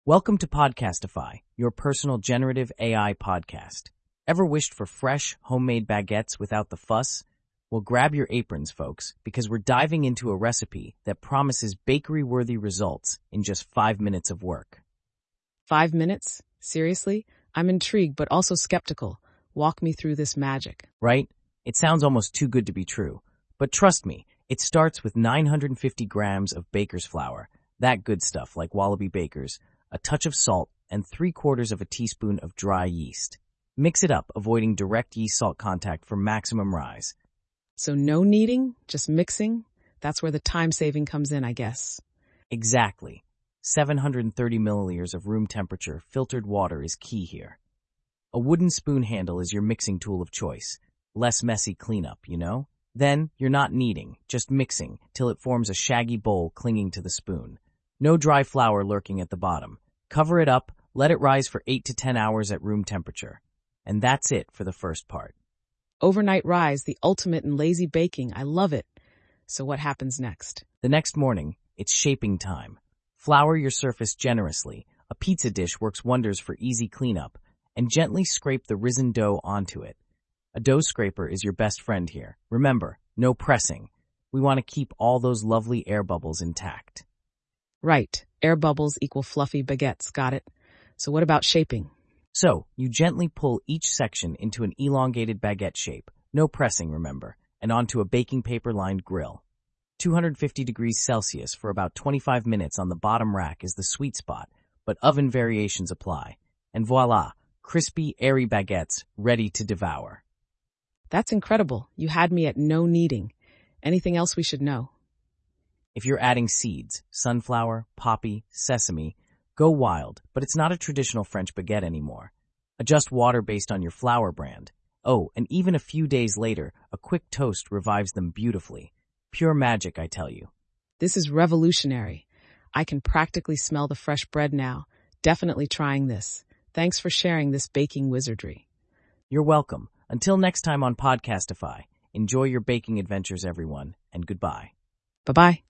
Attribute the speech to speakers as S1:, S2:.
S1: Welcome to Podcastify, your personal generative AI podcast. Ever wished for fresh, homemade baguettes without the fuss? Well, grab your aprons, folks, because we're diving into a recipe that promises bakery-worthy results in just 5 minutes of work.
S2: 5 minutes? Seriously? I'm intrigued, but also skeptical. Walk me through this magic.
S1: Right? It sounds almost too good to be true. But trust me, it starts with 950 grams of baker's flour, that good stuff like Wallaby Bakers, a touch of salt, and 3/4 of a teaspoon of dry yeast. Mix it up, avoiding direct yeast-salt contact for maximum rise.
S2: So no kneading, just mixing? That's where the time saving comes in, I guess.
S1: Exactly. 730 milliliters of room temperature filtered water is key here. A wooden spoon handle is your mixing tool of choice. Less messy cleanup, you know? Then, you're not kneading, just mixing, till it forms a shaggy bowl clinging to the spoon. No dry flour lurking at the bottom. Cover it up, let it rise for 8 to 10 hours at room temperature. And that's it for the first part.
S2: Overnight rise, the ultimate in lazy baking. I love it. So what happens next?
S1: The next morning, it's shaping time. Flour your surface generously. A pizza dish works wonders for easy cleanup. And gently scrape the risen dough onto it. A dough scraper is your best friend here. Remember, no pressing. We want to keep all those lovely air bubbles intact.
S2: Right. Air bubbles equal fluffy baguettes. Got it. So what about shaping?
S1: So, you gently pull each section into an elongated baguette shape. No pressing, remember. And onto a baking paper-lined grill. 250 degrees Celsius for about 25 minutes on the bottom rack is the sweet spot, but oven variations apply. And voila, crispy, airy baguettes ready to devour.
S2: That's incredible. You had me at no kneading. Anything else we should know?
S1: If you're adding seeds, sunflower, poppy, sesame, go wild, but it's not a traditional French baguette anymore. Adjust water based on your flour brand. Oh, and even a few days later, a quick toast revives them beautifully. Pure magic, I tell you.
S2: This is revolutionary. I can practically smell the fresh bread now. Definitely trying this. Thanks for sharing this baking wizardry.
S1: You're welcome. Until next time on Podcastify, enjoy your baking adventures, everyone, and goodbye.
S2: Bye-bye.